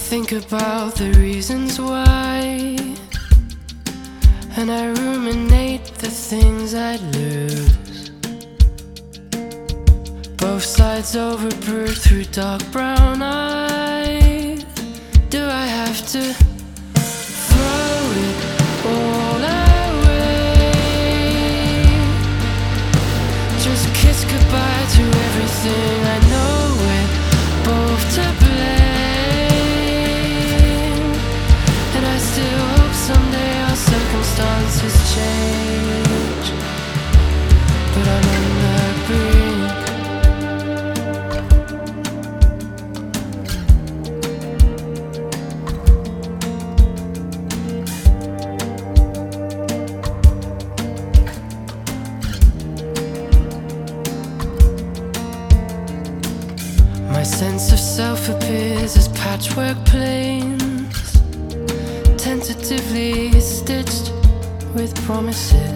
think about the reasons why, and I ruminate the things I'd lose. Both sides overbrewed through dark brown eyes. Do I have to throw it all away? Just kiss goodbye to everything. I know we're both to blame, and I still hope someday our circumstances change. But I'm on the brink. My sense of self appears as patchwork planes, tentatively stitched with promises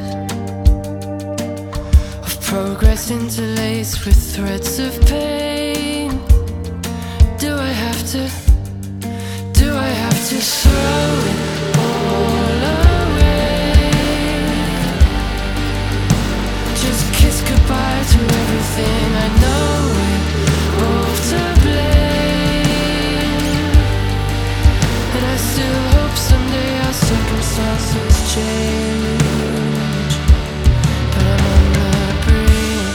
of progress interlaced with threads of pain. Do I have to throw it all away? Just kiss goodbye to everything. I know we're both to blame, and I still hope someday our circumstances change. But I'm on the brink.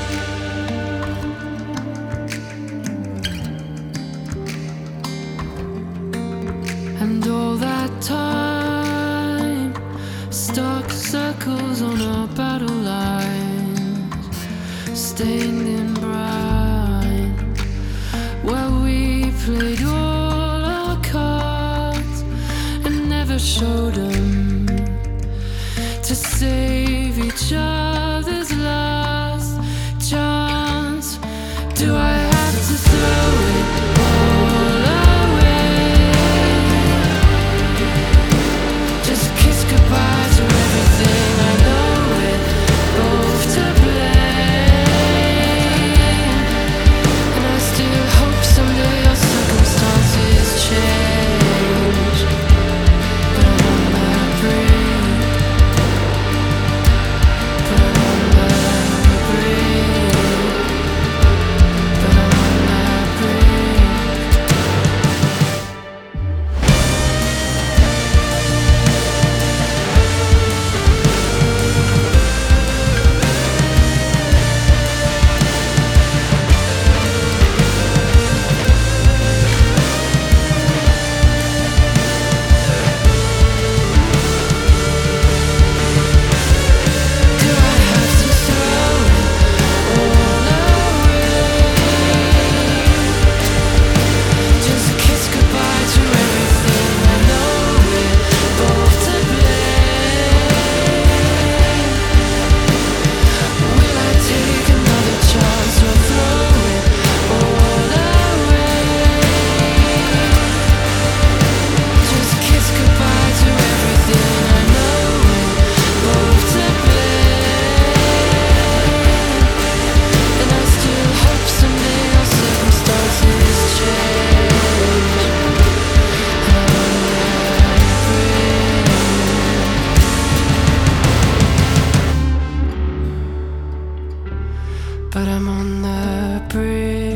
And all that time, stuck circles on our battle lines, stained in brine, where we played all our cards and never showed them to save each other's last chance. Do I have to throw it all away? Just kiss goodbye to everything. I know we're both to blame, and I still hope someday our circumstances change. But I'm on the brink. But I'm on the brink. But I'm on the brink. Do I have to throw it all away? Just kiss goodbye to everything. I know we're both to blame. Will I take another chance or throw it all away? Just kiss goodbye to everything. I know we're both to blame, and I still hope someday our circumstances change. And I'm on the brink. But I'm on the brink.